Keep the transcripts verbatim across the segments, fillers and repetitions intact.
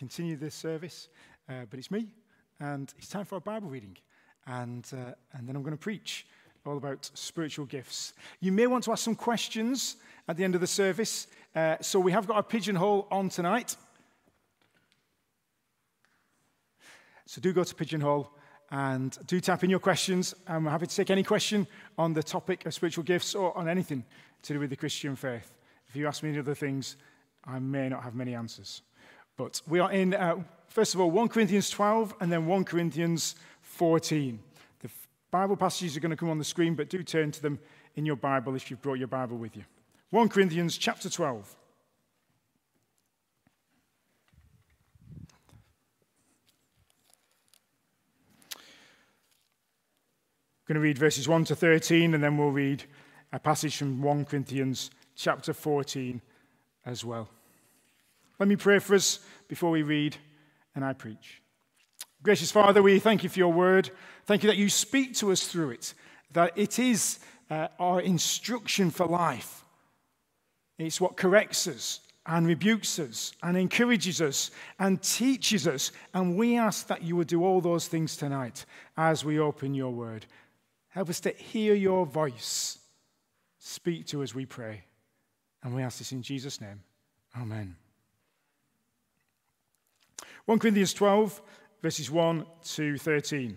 continue this service, uh, but it's me, and it's time for our Bible reading, and uh, and then I'm going to preach all about spiritual gifts. You may want to ask some questions at the end of the service, uh, so we have got our Pigeonhole on tonight. So do go to Pigeonhole and do type in your questions. I'm happy to take any question on the topic of spiritual gifts or on anything to do with the Christian faith. If you ask me any other things, I may not have many answers. But we are in, uh, first of all, First Corinthians twelve and then First Corinthians fourteen. The Bible passages are going to come on the screen, but do turn to them in your Bible if you've brought your Bible with you. First Corinthians chapter twelve. I'm going to read verses one to thirteen, and then we'll read a passage from First Corinthians chapter fourteen as well. Let me pray for us before we read and I preach. Gracious Father, we thank you for your word. Thank you that you speak to us through it, that it is uh, our instruction for life. It's what corrects us and rebukes us and encourages us and teaches us. And we ask that you would do all those things tonight as we open your word. Help us to hear your voice. Speak to us, we pray. And we ask this in Jesus' name. Amen. First Corinthians twelve, verses one to thirteen.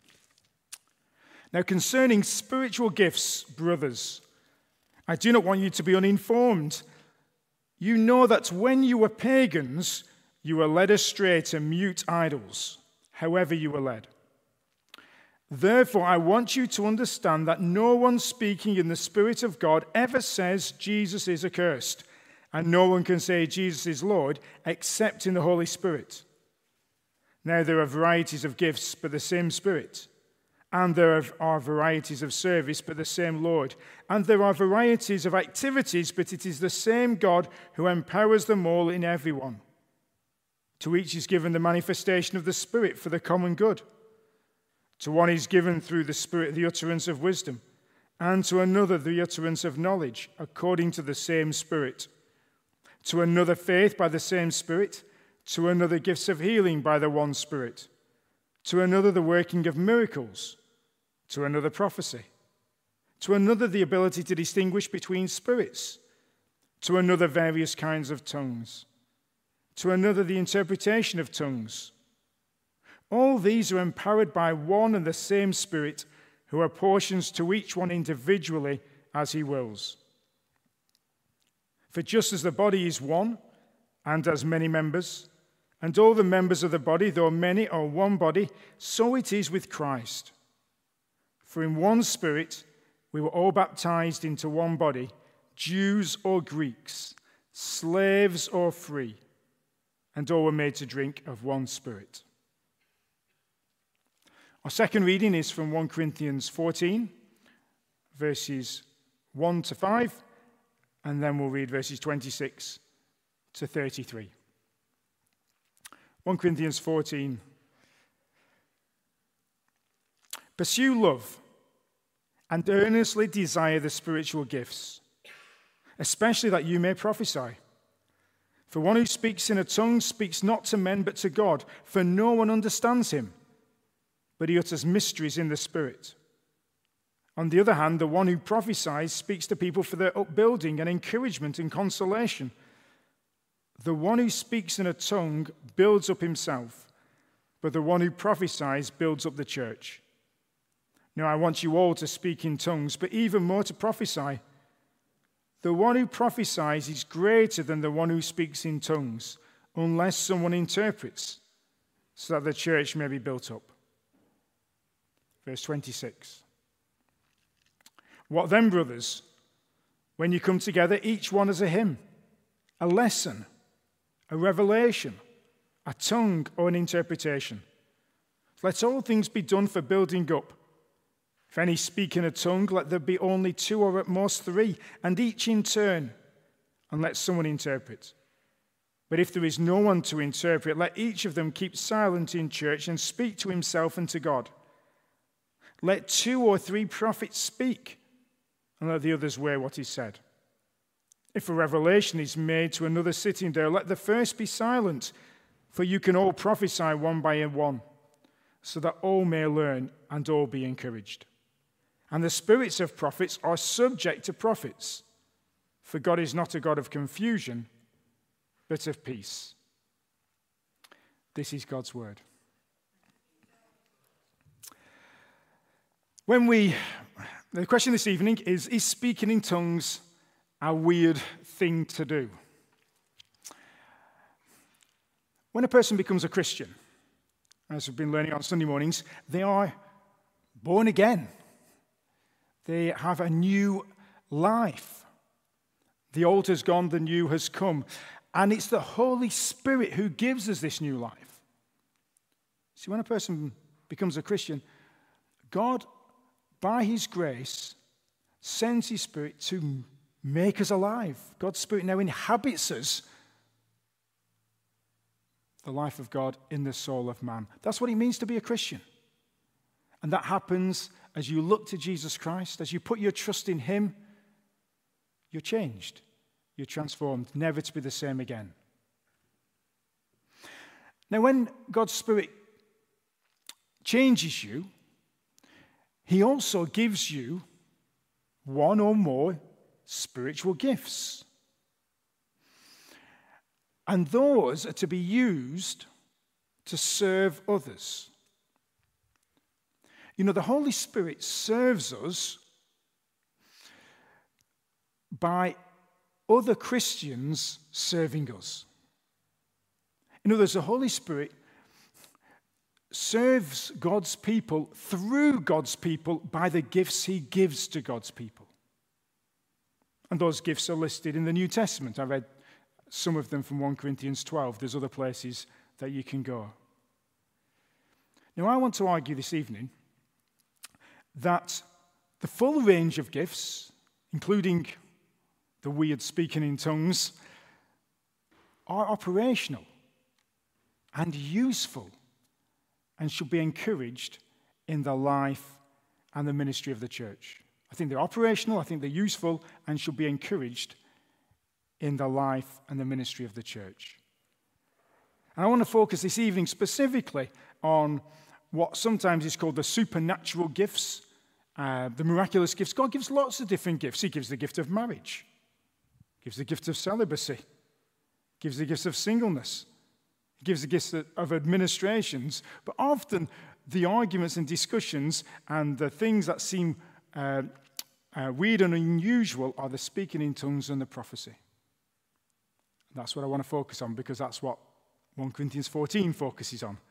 Now, concerning spiritual gifts, brothers, I do not want you to be uninformed. You know that when you were pagans, you were led astray to mute idols, however you were led. Therefore, I want you to understand that no one speaking in the Spirit of God ever says Jesus is accursed, and no one can say Jesus is Lord except in the Holy Spirit. Now there are varieties of gifts, but the same Spirit. And there are varieties of service, but the same Lord. And there are varieties of activities, but it is the same God who empowers them all in everyone. To each is given the manifestation of the Spirit for the common good. To one is given through the Spirit the utterance of wisdom, and to another the utterance of knowledge, according to the same Spirit. To another faith by the same Spirit, to another gifts of healing by the one Spirit, to another the working of miracles, to another prophecy, to another the ability to distinguish between spirits, to another various kinds of tongues, to another the interpretation of tongues. All these are empowered by one and the same Spirit, who apportions to each one individually as he wills. For just as the body is one and has many members, and all the members of the body, though many, are one body, so it is with Christ. For in one Spirit we were all baptized into one body, Jews or Greeks, slaves or free, and all were made to drink of one Spirit. Our second reading is from First Corinthians fourteen, verses one to five, and then we'll read verses twenty-six to thirty-three. First Corinthians fourteen. Pursue love and earnestly desire the spiritual gifts, especially that you may prophesy. For one who speaks in a tongue speaks not to men but to God, for no one understands him, but he utters mysteries in the Spirit. On the other hand, the one who prophesies speaks to people for their upbuilding and encouragement and consolation. The one who speaks in a tongue builds up himself, but the one who prophesies builds up the church. Now I want you all to speak in tongues, but even more to prophesy. The one who prophesies is greater than the one who speaks in tongues, unless someone interprets, so that the church may be built up. Verse twenty-six. What then, brothers? When you come together, each one has a hymn, a lesson, a revelation, a tongue, or an interpretation. Let all things be done for building up. If any speak in a tongue, let there be only two or at most three, and each in turn, and let someone interpret. But if there is no one to interpret, let each of them keep silent in church and speak to himself and to God. Let two or three prophets speak, and let the others weigh what is said. If a revelation is made to another sitting there, let the first be silent. For you can all prophesy one by one, so that all may learn and all be encouraged. And the spirits of prophets are subject to prophets, for God is not a God of confusion, but of peace. This is God's word. When we, the question this evening is, is speaking in tongues a weird thing to do? When a person becomes a Christian, as we've been learning on Sunday mornings, they are born again. They have a new life. The old has gone, the new has come. And it's the Holy Spirit who gives us this new life. See, when a person becomes a Christian, God, by his grace, sends his Spirit to make us alive. God's Spirit now inhabits us, the life of God in the soul of man. That's what it means to be a Christian. And that happens as you look to Jesus Christ, as you put your trust in him, you're changed. You're transformed, never to be the same again. Now, when God's Spirit changes you, he also gives you one or more spiritual gifts. And those are to be used to serve others. You know, the Holy Spirit serves us by other Christians serving us. In other words, the Holy Spirit serves God's people through God's people by the gifts he gives to God's people. And those gifts are listed in the New Testament. I read some of them from First Corinthians twelve. There's other places that you can go. Now, I want to argue this evening that the full range of gifts, including the weird speaking in tongues, are operational and useful and should be encouraged in the life and the ministry of the church. I think they're operational, I think they're useful, and should be encouraged in the life and the ministry of the church. And I want to focus this evening specifically on what sometimes is called the supernatural gifts, uh, the miraculous gifts. God gives lots of different gifts. He gives the gift of marriage, gives the gift of celibacy, gives the gifts of singleness, he gives the gifts of administrations. But often the arguments and discussions and the things that seem uh, uh, weird and unusual are the speaking in tongues and the prophecy. That's what I want to focus on, because that's what First Corinthians fourteen focuses on.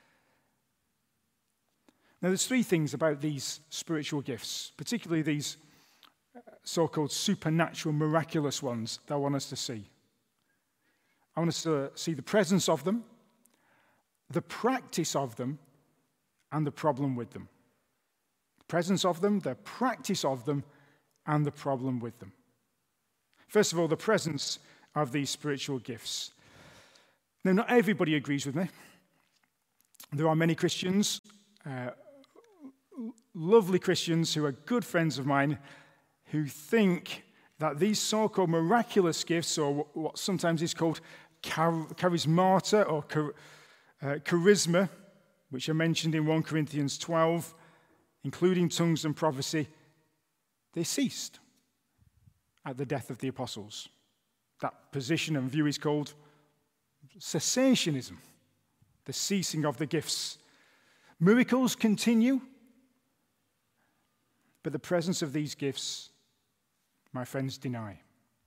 Now, there's three things about these spiritual gifts, particularly these so-called supernatural, miraculous ones, that I want us to see. I want us to see the presence of them, the practice of them, and the problem with them. The presence of them, the practice of them, and the problem with them. First of all, the presence of these spiritual gifts. Now, not everybody agrees with me. There are many Christians, uh, lovely Christians who are good friends of mine, who think that these so-called miraculous gifts, or what sometimes is called char- charismata or char- uh, charisma, which are mentioned in First Corinthians twelve, including tongues and prophecy, they ceased at the death of the apostles. That position and view is called cessationism, the ceasing of the gifts. Miracles continue, but the presence of these gifts, my friends, deny.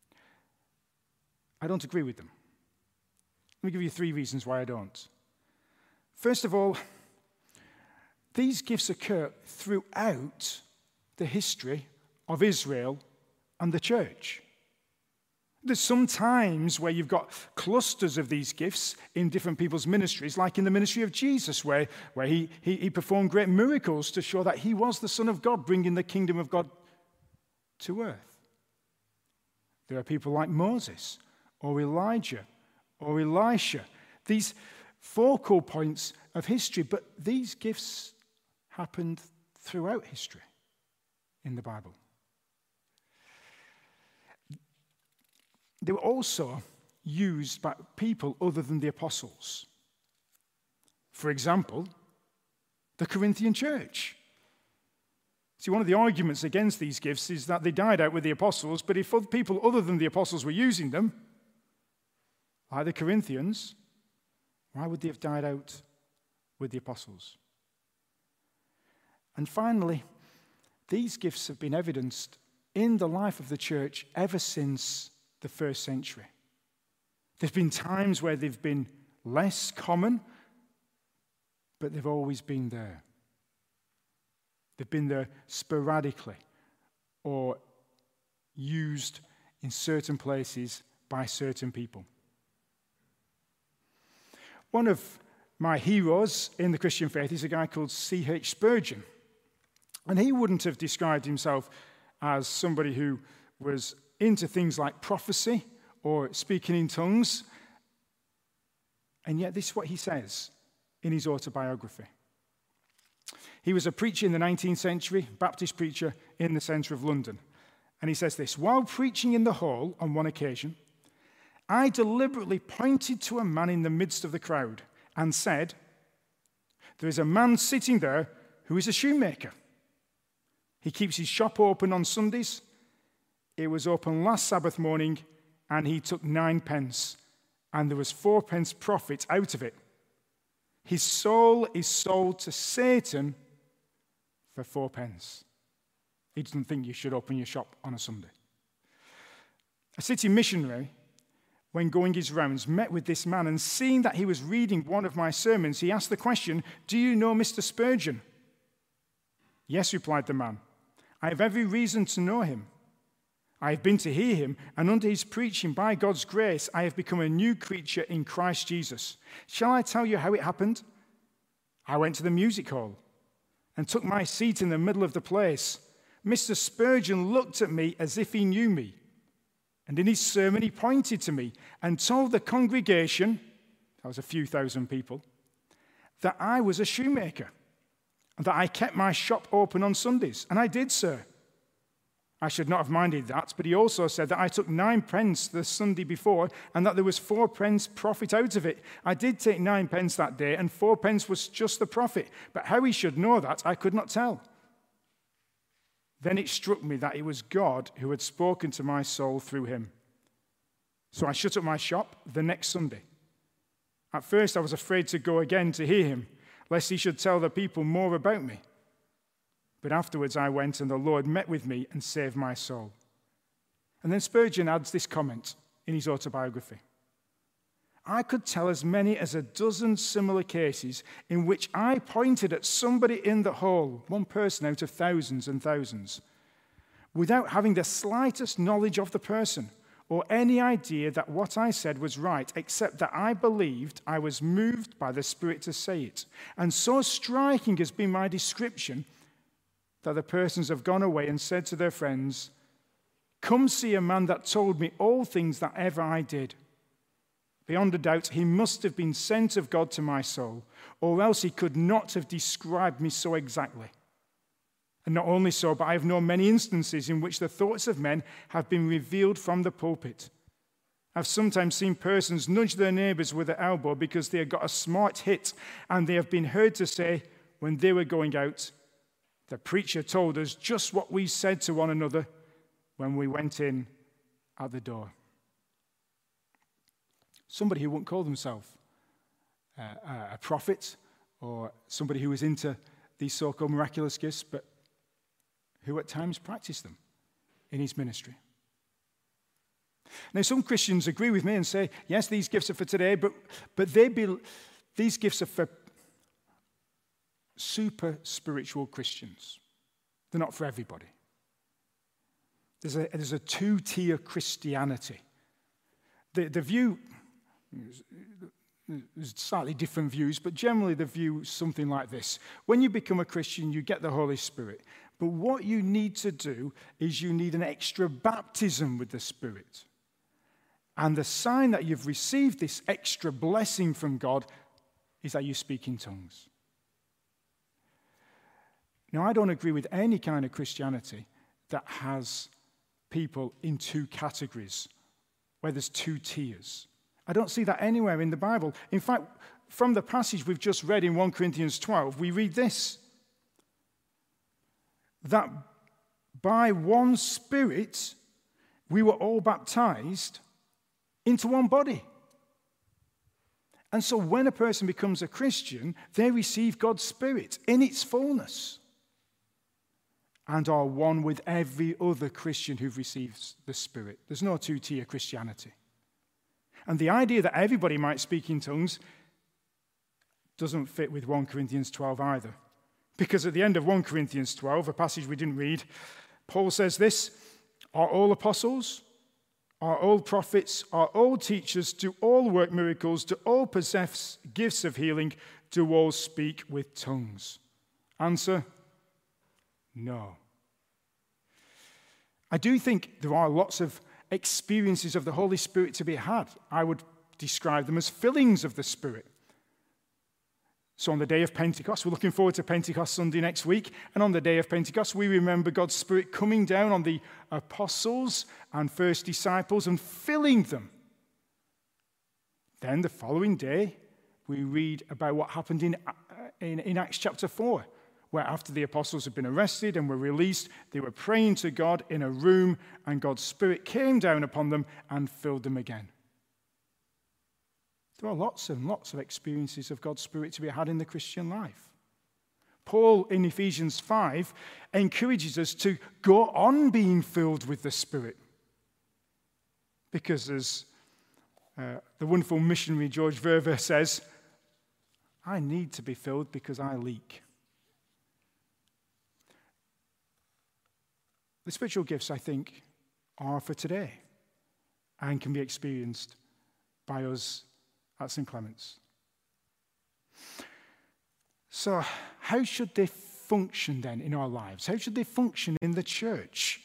I don't agree with them. Let me give you three reasons why I don't. First of all, these gifts occur throughout the history of Israel and the church. There's some times where you've got clusters of these gifts in different people's ministries, like in the ministry of Jesus, where, where he, he, he performed great miracles to show that he was the Son of God, bringing the kingdom of God to earth. There are people like Moses, or Elijah, or Elisha. These focal points of history, but these gifts happened throughout history in the Bible. They were also used by people other than the apostles. For example, the Corinthian church. See, one of the arguments against these gifts is that they died out with the apostles, but if other people other than the apostles were using them, like the Corinthians, why would they have died out with the apostles? And finally, these gifts have been evidenced in the life of the church ever since the first century. There's been times where they've been less common, but they've always been there. They've been there sporadically or used in certain places by certain people. One of my heroes in the Christian faith is a guy called C H Spurgeon. And he wouldn't have described himself as somebody who was into things like prophecy or speaking in tongues. And yet this is what he says in his autobiography. He was a preacher in the nineteenth century, Baptist preacher in the centre of London. And he says this: while preaching in the hall on one occasion, I deliberately pointed to a man in the midst of the crowd and said, there is a man sitting there who is a shoemaker. He keeps his shop open on Sundays. It was open last Sabbath morning, and he took nine pence, and there was four pence profit out of it. His soul is sold to Satan for four pence. He doesn't think you should open your shop on a Sunday. A city missionary, when going his rounds, met with this man, and seeing that he was reading one of my sermons, he asked the question, do you know Mister Spurgeon? Yes, replied the man. I have every reason to know him. I have been to hear him, and under his preaching, by God's grace, I have become a new creature in Christ Jesus. Shall I tell you how it happened? I went to the music hall and took my seat in the middle of the place. Mister Spurgeon looked at me as if he knew me. And in his sermon, he pointed to me and told the congregation, that was a few thousand people, that I was a shoemaker and that I kept my shop open on Sundays. And I did, sir. I should not have minded that, but he also said that I took nine pence the Sunday before and that there was four pence profit out of it. I did take nine pence that day, and four pence was just the profit. But how he should know that, I could not tell. Then it struck me that it was God who had spoken to my soul through him. So I shut up my shop the next Sunday. At first I was afraid to go again to hear him, lest he should tell the people more about me. But afterwards I went, and the Lord met with me and saved my soul. And then Spurgeon adds this comment in his autobiography. I could tell as many as a dozen similar cases in which I pointed at somebody in the hall, one person out of thousands and thousands, without having the slightest knowledge of the person or any idea that what I said was right, except that I believed I was moved by the Spirit to say it. And so striking has been my description that the persons have gone away and said to their friends, come see a man that told me all things that ever I did. Beyond a doubt, he must have been sent of God to my soul, or else he could not have described me so exactly. And not only so, but I have known many instances in which the thoughts of men have been revealed from the pulpit. I've sometimes seen persons nudge their neighbors with their elbow because they have got a smart hit, and they have been heard to say, when they were going out, the preacher told us just what we said to one another when we went in at the door. Somebody who wouldn't call themselves uh, a prophet or somebody who was into these so-called miraculous gifts, but who at times practiced them in his ministry. Now, some Christians agree with me and say, yes, these gifts are for today, but, but they be, these gifts are for super spiritual Christians. They're not for everybody. There's a, there's a two-tier Christianity. The, the view, there's slightly different views, but generally the view is something like this. When you become a Christian, you get the Holy Spirit. But what you need to do is you need an extra baptism with the Spirit. And the sign that you've received this extra blessing from God is that you speak in tongues. Now, I don't agree with any kind of Christianity that has people in two categories, where there's two tiers. I don't see that anywhere in the Bible. In fact, from the passage we've just read in First Corinthians twelve, we read this, that by one Spirit we were all baptized into one body. And so when a person becomes a Christian, they receive God's Spirit in its fullness and are one with every other Christian who receives the Spirit. There's no two-tier Christianity. And the idea that everybody might speak in tongues doesn't fit with First Corinthians twelve either. Because at the end of First Corinthians twelve, a passage we didn't read, Paul says this, are all apostles? Are all prophets? Are all teachers? Do all work miracles? Do all possess gifts of healing? Do all speak with tongues? Answer, no. I do think there are lots of experiences of the Holy Spirit to be had. I would describe them as fillings of the Spirit. So on the day of Pentecost, we're looking forward to Pentecost Sunday next week, and on the day of Pentecost, we remember God's Spirit coming down on the apostles and first disciples and filling them. Then the following day, we read about what happened in, in, in Acts chapter four, where after the apostles had been arrested and were released, they were praying to God in a room, and God's Spirit came down upon them and filled them again. There are lots and lots of experiences of God's Spirit to be had in the Christian life. Paul, in Ephesians five, encourages us to go on being filled with the Spirit. Because as uh, the wonderful missionary George Verver says, I need to be filled because I leak. The spiritual gifts, I think, are for today and can be experienced by us at Saint Clement's. So, how should they function then in our lives? How should they function in the church?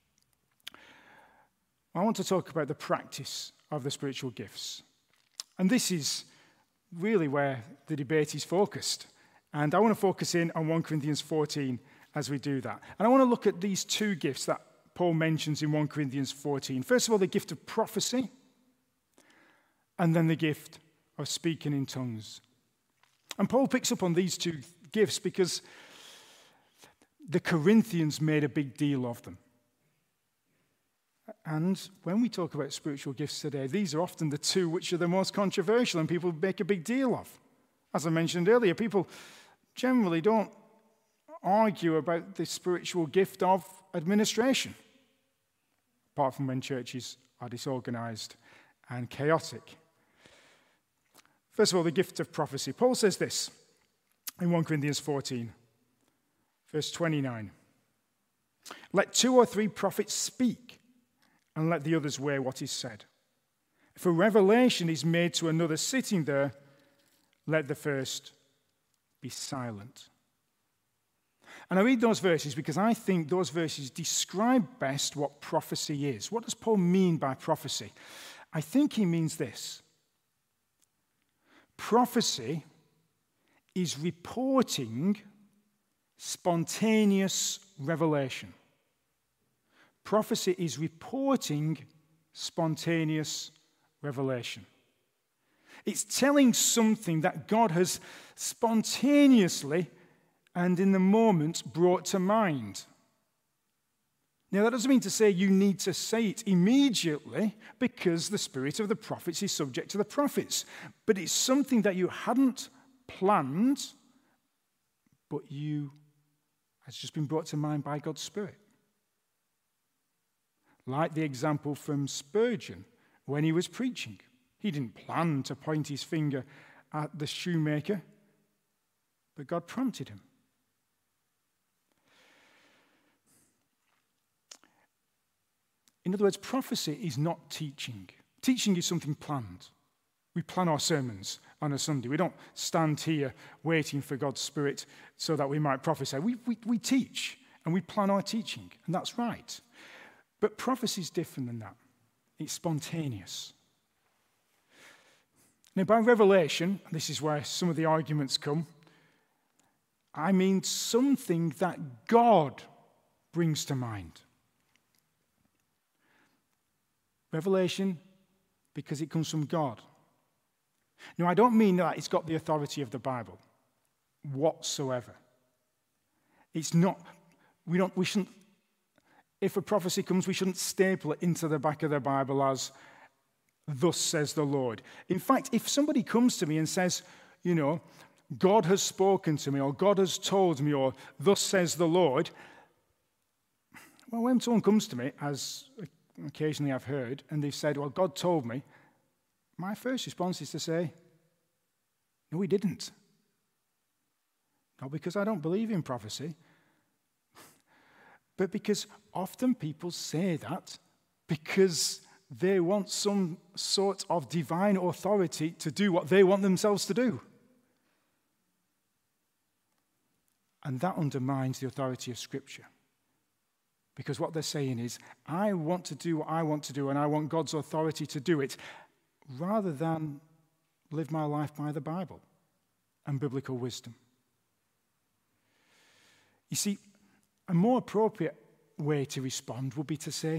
I want to talk about the practice of the spiritual gifts. And this is really where the debate is focused. And I want to focus in on First Corinthians fourteen as we do that. And I want to look at these two gifts that Paul mentions in First Corinthians fourteen. First of all, the gift of prophecy, and then the gift of speaking in tongues. And Paul picks up on these two gifts because the Corinthians made a big deal of them. And when we talk about spiritual gifts today, these are often the two which are the most controversial and people make a big deal of. As I mentioned earlier, people generally don't argue about the spiritual gift of administration, apart from when churches are disorganized and chaotic. First of all, the gift of prophecy. Paul says this in First Corinthians fourteen, verse twenty-nine. Let two or three prophets speak, and let the others weigh what is said. If a revelation is made to another sitting there, let the first be silent. And I read those verses because I think those verses describe best what prophecy is. What does Paul mean by prophecy? I think he means this. Prophecy is reporting spontaneous revelation. Prophecy is reporting spontaneous revelation. It's telling something that God has spontaneously and in the moment brought to mind. Now, that doesn't mean to say you need to say it immediately because the spirit of the prophets is subject to the prophets. But it's something that you hadn't planned, but you has just been brought to mind by God's Spirit. Like the example from Spurgeon when he was preaching. He didn't plan to point his finger at the shoemaker, but God prompted him. In other words, prophecy is not teaching. Teaching is something planned. We plan our sermons on a Sunday. We don't stand here waiting for God's Spirit so that we might prophesy. We, we, we teach, and we plan our teaching, and that's right. But prophecy is different than that. It's spontaneous. Now, by revelation, this is where some of the arguments come, I mean something that God brings to mind. Revelation, because it comes from God. Now, I don't mean that it's got the authority of the Bible whatsoever. It's not, we don't, we shouldn't, if a prophecy comes, we shouldn't staple it into the back of the Bible as, thus says the Lord. In fact, if somebody comes to me and says, you know, God has spoken to me, or God has told me, or thus says the Lord, well, when someone comes to me, as occasionally I've heard, and they've said, well, God told me, my first response is to say, no, he didn't. Not because I don't believe in prophecy, but because often people say that because they want some sort of divine authority to do what they want themselves to do. And that undermines the authority of Scripture. Because what they're saying is, I want to do what I want to do, and I want God's authority to do it, rather than live my life by the Bible and biblical wisdom. You see, a more appropriate way to respond would be to say,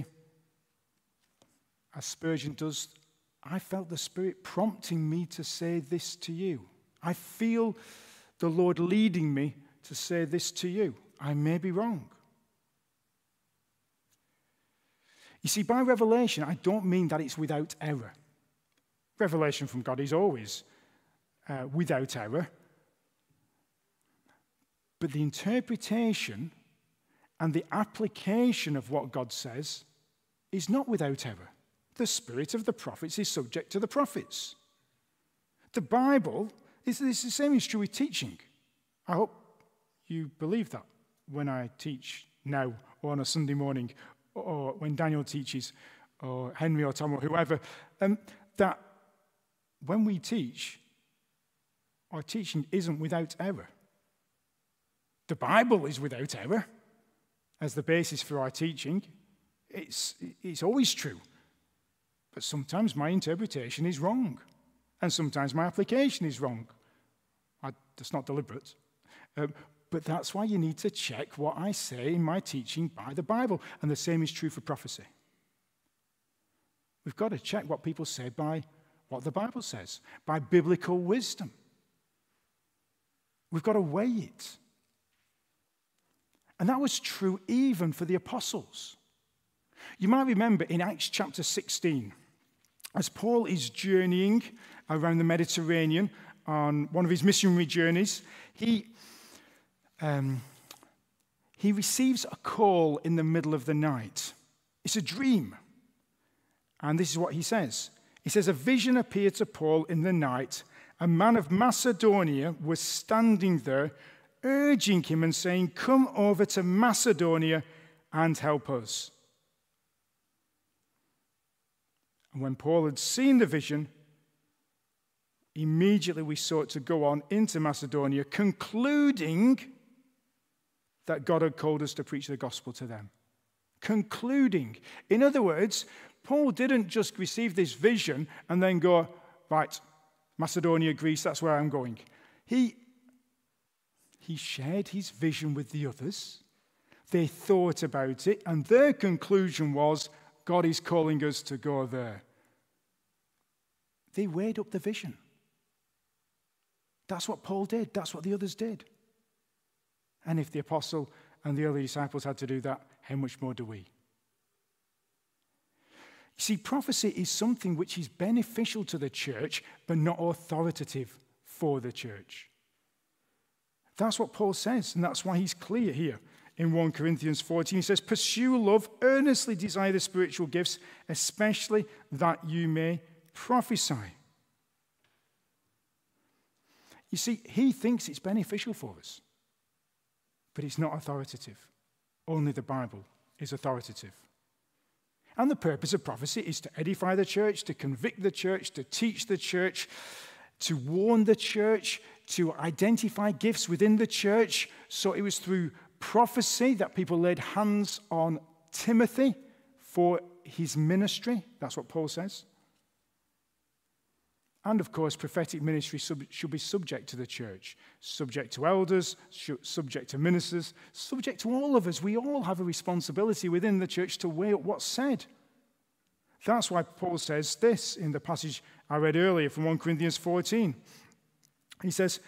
as Spurgeon does, I felt the Spirit prompting me to say this to you. I feel the Lord leading me to say this to you. I may be wrong. You see, by revelation, I don't mean that it's without error. Revelation from God is always uh, without error. But the interpretation and the application of what God says is not without error. The spirit of the prophets is subject to the prophets. The Bible is, is the same is true with teaching. I hope you believe that when I teach now or on a Sunday morning or when Daniel teaches or Henry or Tom or whoever, um, that when we teach, our teaching isn't without error. The Bible is without error as the basis for our teaching. It's, it's always true. But sometimes my interpretation is wrong. And sometimes my application is wrong. I, that's not deliberate. Um, but that's why you need to check what I say in my teaching by the Bible. And the same is true for prophecy. We've got to check what people say by what the Bible says, by biblical wisdom. We've got to weigh it. And that was true even for the apostles. You might remember in Acts chapter sixteen, as Paul is journeying around the Mediterranean on one of his missionary journeys, he, um, he receives a call in the middle of the night. It's a dream. And this is what he says. He says, a vision appeared to Paul in the night. A man of Macedonia was standing there, urging him and saying, come over to Macedonia and help us. And when Paul had seen the vision, immediately we sought to go on into Macedonia, concluding that God had called us to preach the gospel to them. Concluding. In other words, Paul didn't just receive this vision and then go, right, Macedonia, Greece, that's where I'm going. He, he shared his vision with the others. They thought about it, and their conclusion was, God is calling us to go there. They weighed up the vision. That's what Paul did. That's what the others did. And if the apostle and the early disciples had to do that, how much more do we? You see, prophecy is something which is beneficial to the church, but not authoritative for the church. That's what Paul says, and that's why he's clear here. In First Corinthians fourteen, he says, pursue love, earnestly desire the spiritual gifts, especially that you may prophesy. You see, he thinks it's beneficial for us, but it's not authoritative. Only the Bible is authoritative. And the purpose of prophecy is to edify the church, to convict the church, to teach the church, to warn the church, to identify gifts within the church. So it was through prophecy that people laid hands on Timothy for his ministry. That's what Paul says. And of course, prophetic ministry sub- should be subject to the church, subject to elders, subject to ministers, subject to all of us. We all have a responsibility within the church to weigh up what's said. That's why Paul says this in the passage I read earlier from First Corinthians fourteen. He says,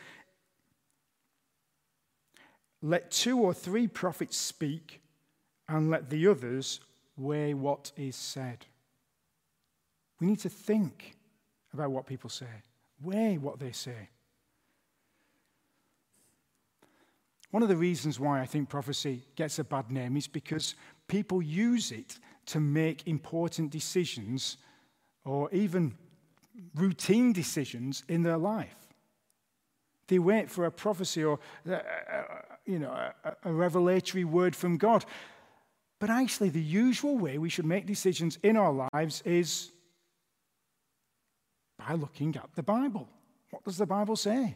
let two or three prophets speak, and let the others weigh what is said. We need to think about what people say, weigh what they say. One of the reasons why I think prophecy gets a bad name is because people use it to make important decisions or even routine decisions in their life. They wait for a prophecy or, uh, uh, you know, a, a revelatory word from God. But actually, the usual way we should make decisions in our lives is by looking at the Bible. What does the Bible say?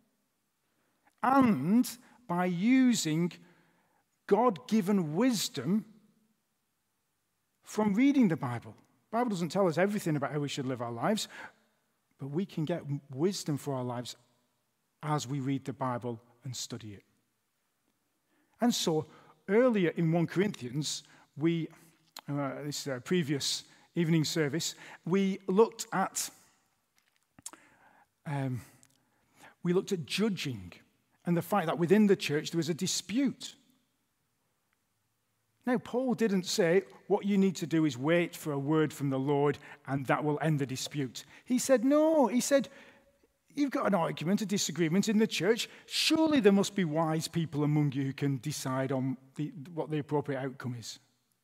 And by using God-given wisdom from reading the Bible. The Bible doesn't tell us everything about how we should live our lives, but we can get wisdom for our lives as we read the Bible and study it. And so, earlier in First Corinthians, we, uh, this uh, previous evening service, we looked at um, we looked at judging and the fact that within the church there was a dispute. Now, Paul didn't say what you need to do is wait for a word from the Lord and that will end the dispute. He said, no, he said, you've got an argument, a disagreement in the church. Surely there must be wise people among you who can decide on the, what the appropriate outcome is.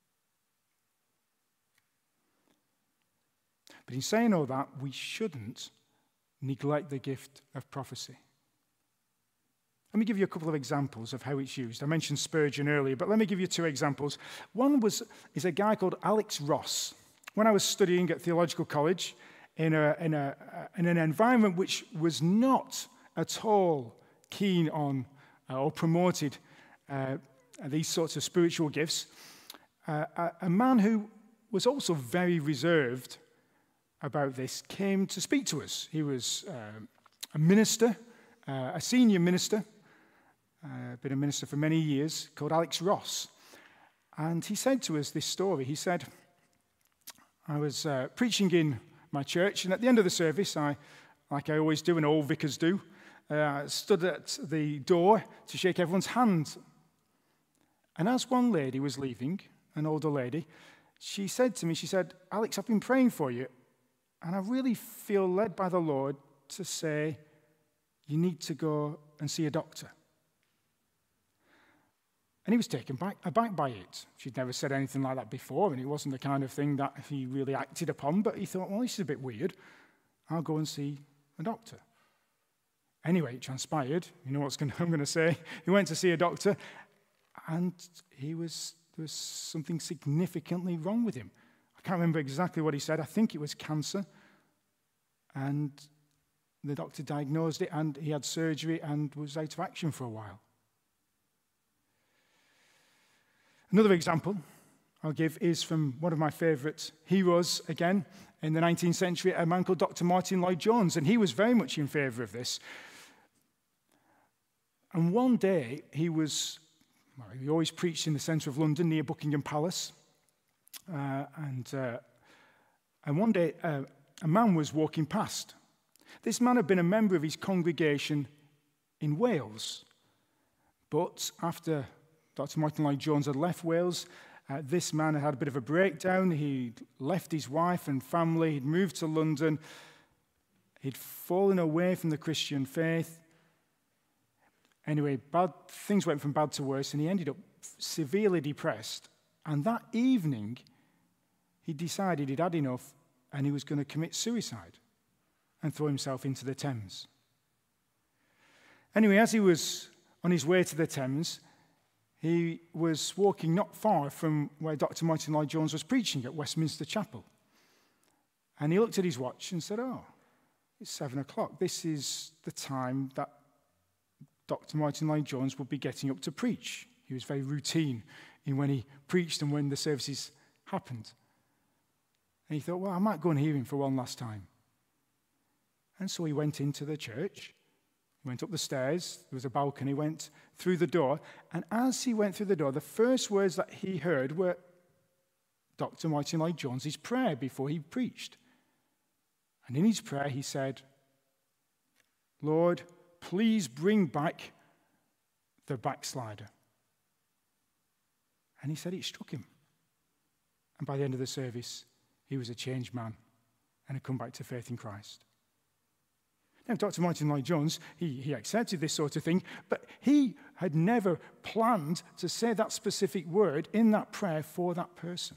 But in saying all that, we shouldn't neglect the gift of prophecy. Let me give you a couple of examples of how it's used. I mentioned Spurgeon earlier, but let me give you two examples. One was is a guy called Alex Ross. When I was studying at theological college, in, a, in, a, in an environment which was not at all keen on uh, or promoted uh, these sorts of spiritual gifts, uh, a, a man who was also very reserved about this came to speak to us. He was uh, a minister, uh, a senior minister, uh, been a minister for many years, called Alex Ross. And he said to us this story. He said, I was uh, preaching in my church, and at the end of the service, I, like I always do and all vicars do, uh, stood at the door to shake everyone's hand. And as one lady was leaving, an older lady, she said to me, she said, Alex, I've been praying for you, and I really feel led by the Lord to say, you need to go and see a doctor. And he was taken back, aback by it. She'd never said anything like that before, and it wasn't the kind of thing that he really acted upon, but he thought, well, this is a bit weird. I'll go and see a doctor. Anyway, it transpired. You know what I'm going to say. He went to see a doctor, and he was there was something significantly wrong with him. I can't remember exactly what he said. I think it was cancer. And the doctor diagnosed it, and he had surgery and was out of action for a while. Another example I'll give is from one of my favorite heroes, again, in the nineteenth century, a man called Doctor Martin Lloyd-Jones, and he was very much in favor of this. And one day, he was, well, he always preached in the centre of London, near Buckingham Palace, uh, and, uh, and one day, uh, a man was walking past. This man had been a member of his congregation in Wales, but after Doctor Martin Lloyd-Jones had left Wales, uh, this man had had a bit of a breakdown. He'd left his wife and family. He'd moved to London. He'd fallen away from the Christian faith. Anyway, bad, things went from bad to worse, and he ended up severely depressed. And that evening, he decided he'd had enough, and he was going to commit suicide and throw himself into the Thames. Anyway, as he was on his way to the Thames, he was walking not far from where Doctor Martin Lloyd-Jones was preaching at Westminster Chapel. And he looked at his watch and said, oh, it's seven o'clock. This is the time that Doctor Martin Lloyd-Jones would be getting up to preach. He was very routine in when he preached and when the services happened. And he thought, well, I might go and hear him for one last time. And so he went into the church. He went up the stairs, there was a balcony, went through the door, and as he went through the door, the first words that he heard were, Doctor Martin Lloyd-Jones's prayer before he preached. And in his prayer, he said, Lord, please bring back the backslider. And he said it struck him. And by the end of the service, he was a changed man and had come back to faith in Christ. Now, Doctor Martin Lloyd-Jones, he, he accepted this sort of thing, but he had never planned to say that specific word in that prayer for that person.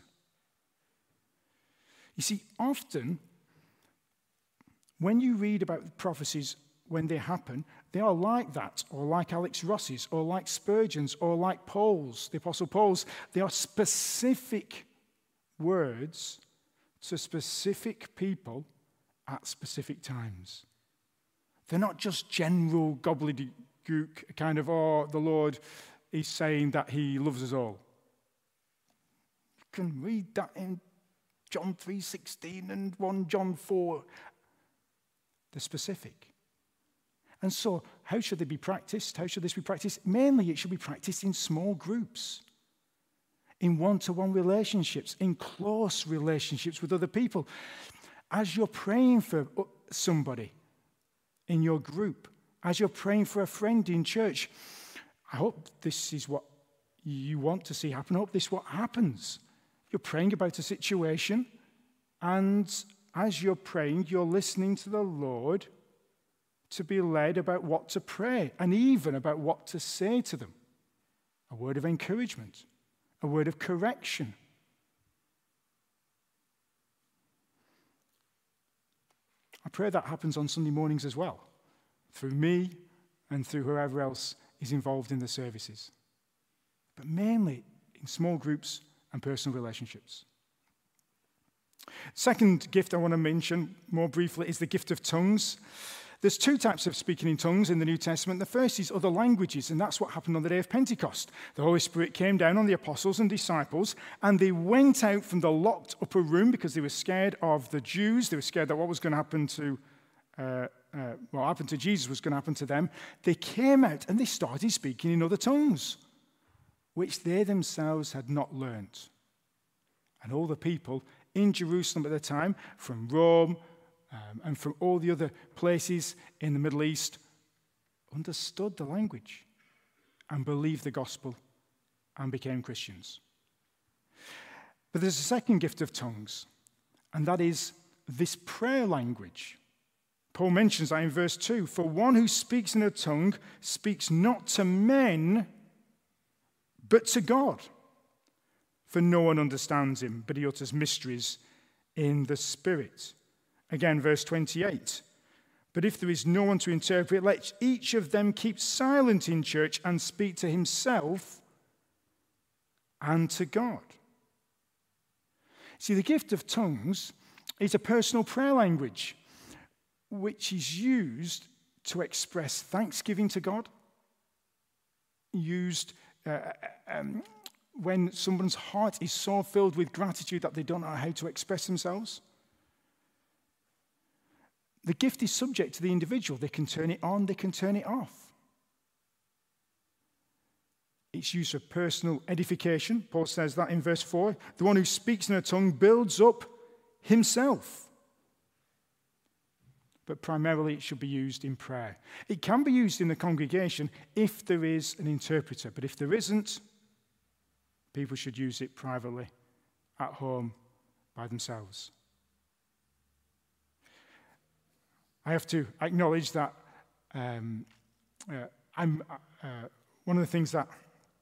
You see, often, when you read about prophecies when they happen, they are like that, or like Alex Ross's, or like Spurgeon's, or like Paul's, the Apostle Paul's. They are specific words to specific people at specific times. They're not just general gobbledygook, kind of, oh, the Lord is saying that he loves us all. You can read that in John three sixteen and First John four. They're specific. And so, how should they be practiced? How should this be practiced? Mainly, it should be practiced in small groups, in one-to-one relationships, in close relationships with other people. As you're praying for somebody in your group, as you're praying for a friend in church, I hope this is what you want to see happen. I hope this is what happens. You're praying about a situation, and as you're praying, you're listening to the Lord to be led about what to pray, and even about what to say to them. A word of encouragement, a word of correction. I pray that happens on Sunday mornings as well, through me and through whoever else is involved in the services. But mainly in small groups and personal relationships. Second gift I want to mention more briefly is the gift of tongues. There's two types of speaking in tongues in the New Testament. The first is other languages, and that's what happened on the day of Pentecost. The Holy Spirit came down on the apostles and disciples, and they went out from the locked upper room because they were scared of the Jews. They were scared that what was going to happen to, uh, uh, what happened to Jesus was going to happen to them. They came out and they started speaking in other tongues, which they themselves had not learnt. And all the people in Jerusalem at the time, from Rome, Um, and from all the other places in the Middle East, understood the language and believed the gospel and became Christians. But there's a second gift of tongues, and that is this prayer language. Paul mentions that in verse two. For one who speaks in a tongue speaks not to men, but to God. For no one understands him, but he utters mysteries in the Spirit. Again, verse twenty-eight. But if there is no one to interpret, let each of them keep silent in church and speak to himself and to God. See, the gift of tongues is a personal prayer language which is used to express thanksgiving to God, used uh, um, when someone's heart is so filled with gratitude that they don't know how to express themselves. The gift is subject to the individual. They can turn it on, they can turn it off. It's used for personal edification. Paul says that in verse four. The one who speaks in a tongue builds up himself. But primarily it should be used in prayer. It can be used in the congregation if there is an interpreter. But if there isn't, people should use it privately at home by themselves. I have to acknowledge that um, uh, I'm uh, one of the things that,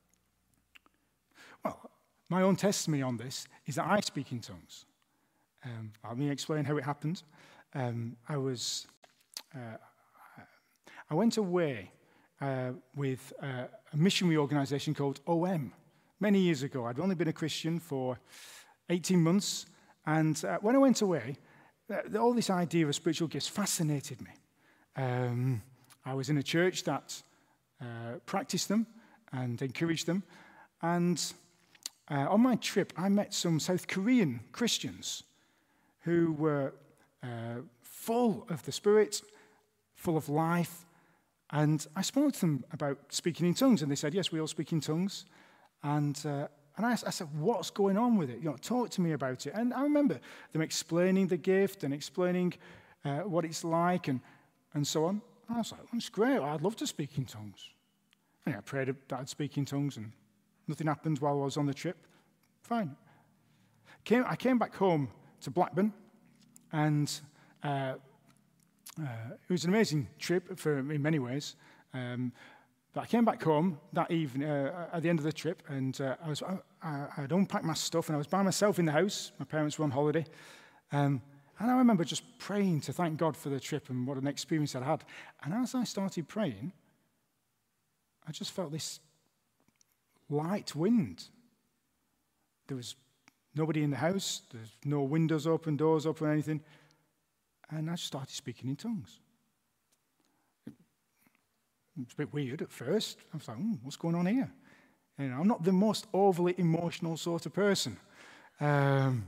well, my own testimony on this is that I speak in tongues. Um, let me explain how it happened. Um, I was, uh, I went away uh, with uh, a missionary organization called O M many years ago. I'd only been a Christian for eighteen months, and uh, when I went away, all this idea of spiritual gifts fascinated me. Um, I was in a church that uh, practiced them and encouraged them. And uh, on my trip, I met some South Korean Christians who were uh, full of the Spirit, full of life. And I spoke to them about speaking in tongues. And they said, yes, we all speak in tongues. And uh, and I, I said, what's going on with it? You know, talk to me about it. And I remember them explaining the gift and explaining uh, what it's like and, and so on. And I was like, that's great. I'd love to speak in tongues. And I prayed that I'd speak in tongues, and nothing happened while I was on the trip. Fine. Came, I came back home to Blackburn, and uh, uh, it was an amazing trip for in many ways. Um, but I came back home that evening uh, at the end of the trip, and uh, I was I, I'd unpacked my stuff, and I was by myself in the house. My parents were on holiday, um, and I remember just praying to thank God for the trip and what an experience I'd had. And as I started praying, I just felt this light wind. There was nobody in the house. There's no windows open, doors open, anything. And I just started speaking in tongues. It was a bit weird at first. I was like, hmm, what's going on here? You know, I'm not the most overly emotional sort of person. Um,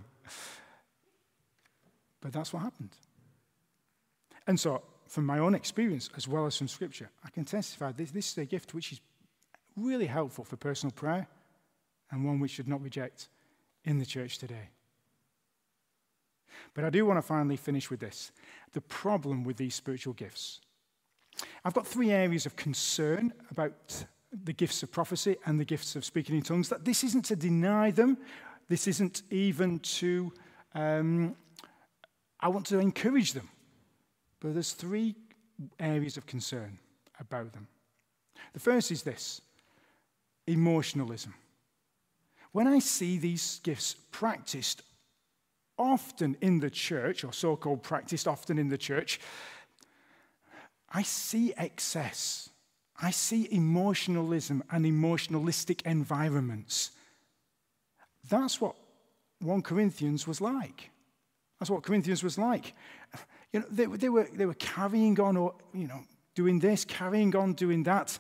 but that's what happened. And so, from my own experience, as well as from Scripture, I can testify this, this is a gift which is really helpful for personal prayer, and one we should not reject in the church today. But I do want to finally finish with this. The problem with these spiritual gifts. I've got three areas of concern about the gifts of prophecy and the gifts of speaking in tongues. That this isn't to deny them. This isn't even to, um, I want to encourage them. But there's three areas of concern about them. The first is this: emotionalism. When I see these gifts practiced often in the church, or so-called practiced often in the church, I see excess. I see emotionalism and emotionalistic environments. That's what First Corinthians was like. That's what Corinthians was like. You know, they, they were they were carrying on, or you know, doing this, carrying on, doing that.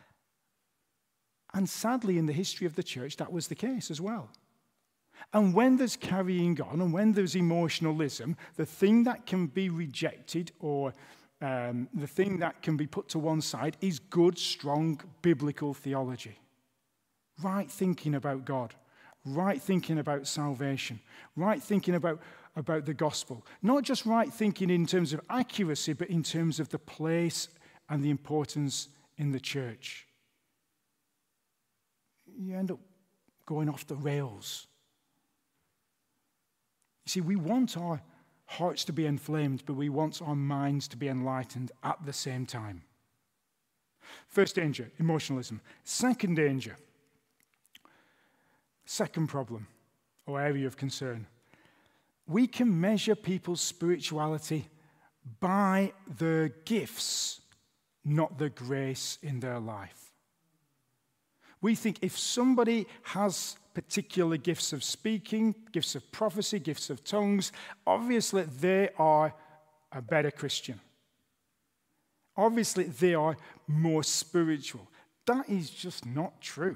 And sadly, in the history of the church, that was the case as well. And when there's carrying on and when there's emotionalism, the thing that can be rejected or um, the thing that can be put to one side is good, strong, biblical theology. Right thinking about God, right thinking about salvation, right thinking about, about the gospel. Not just right thinking in terms of accuracy, but in terms of the place and the importance in the church. You end up going off the rails. You see, we want our hearts to be inflamed, but we want our minds to be enlightened at the same time. First danger, emotionalism. Second danger, second problem or area of concern. We can measure people's spirituality by their gifts, not the grace in their life. We think if somebody has particular gifts of speaking, gifts of prophecy, gifts of tongues, obviously they are a better Christian. Obviously they are more spiritual. That is just not true.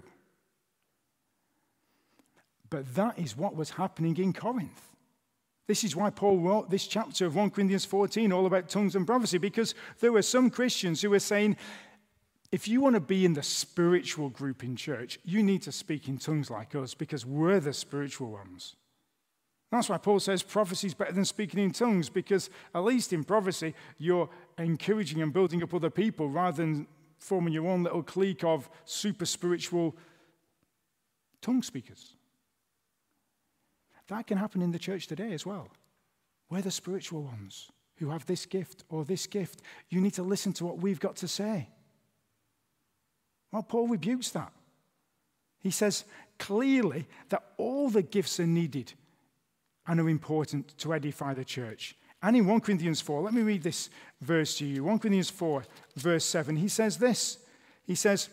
But that is what was happening in Corinth. This is why Paul wrote this chapter of First Corinthians fourteen all about tongues and prophecy, because there were some Christians who were saying, if you want to be in the spiritual group in church, you need to speak in tongues like us because we're the spiritual ones. That's why Paul says prophecy is better than speaking in tongues, because at least in prophecy, you're encouraging and building up other people rather than forming your own little clique of super spiritual tongue speakers. That can happen in the church today as well. We're the spiritual ones who have this gift or this gift. You need to listen to what we've got to say. Well, Paul rebukes that. He says clearly that all the gifts are needed and are important to edify the church. And in First Corinthians four, let me read this verse to you. First Corinthians four, verse seven, he says this. He says,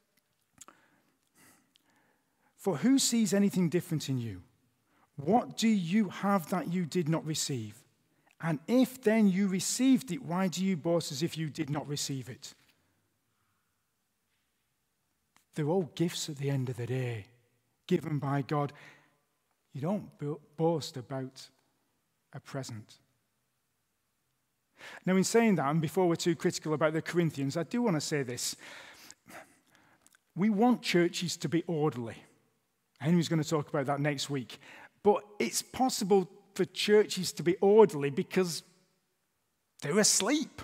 "For who sees anything different in you? What do you have that you did not receive? And if then you received it, why do you boast as if you did not receive it?" They're all gifts at the end of the day, given by God. You don't boast about a present. Now, in saying that, and before we're too critical about the Corinthians, I do want to say this. We want churches to be orderly. Henry's going to talk about that next week. But it's possible for churches to be orderly because they're asleep.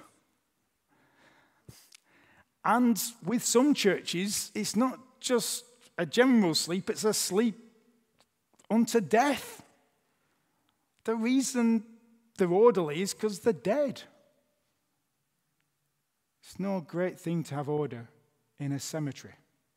And with some churches, it's not just a general sleep, it's a sleep unto death. The reason they're orderly is because they're dead. It's no great thing to have order in a cemetery.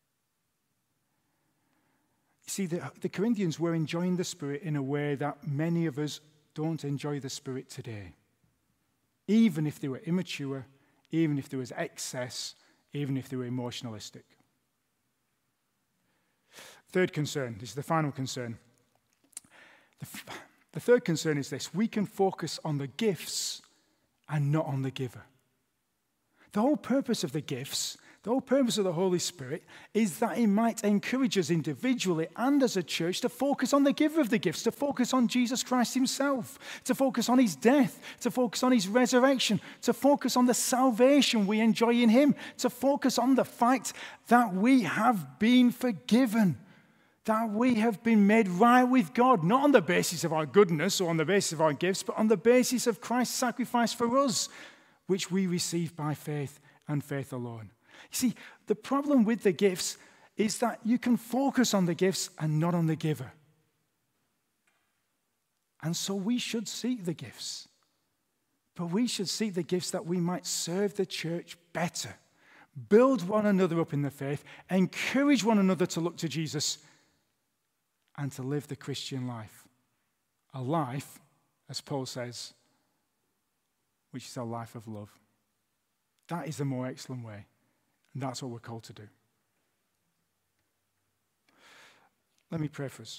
You see, the, the Corinthians were enjoying the Spirit in a way that many of us don't enjoy the Spirit today. Even if they were immature, even if there was excess, even if they were emotionalistic. Third concern, this is the final concern. The, f- the third concern is this: we can focus on the gifts and not on the giver. The whole purpose of the gifts, the whole purpose of the Holy Spirit is that it might encourage us individually and as a church to focus on the giver of the gifts, to focus on Jesus Christ himself, to focus on his death, to focus on his resurrection, to focus on the salvation we enjoy in him, to focus on the fact that we have been forgiven, that we have been made right with God, not on the basis of our goodness or on the basis of our gifts, but on the basis of Christ's sacrifice for us, which we receive by faith and faith alone. You see, the problem with the gifts is that you can focus on the gifts and not on the giver. And so we should seek the gifts. But we should seek the gifts that we might serve the church better, build one another up in the faith, encourage one another to look to Jesus, and to live the Christian life. A life, as Paul says, which is a life of love. That is the more excellent way. And that's what we're called to do. Let me pray for us.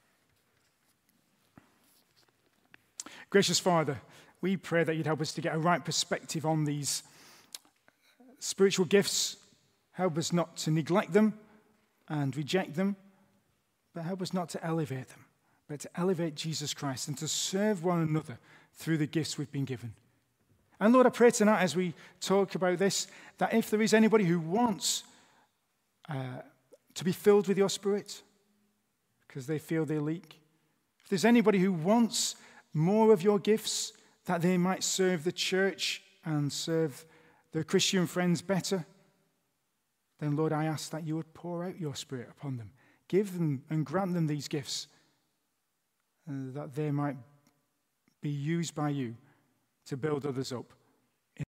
Gracious Father, we pray that you'd help us to get a right perspective on these spiritual gifts. Help us not to neglect them and reject them, but help us not to elevate them, but to elevate Jesus Christ and to serve one another through the gifts we've been given. And Lord, I pray tonight as we talk about this, that if there is anybody who wants uh, to be filled with your Spirit because they feel they leak, if there's anybody who wants more of your gifts that they might serve the church and serve their Christian friends better, then Lord, I ask that you would pour out your Spirit upon them. Give them and grant them these gifts uh, that they might be used by you to build others up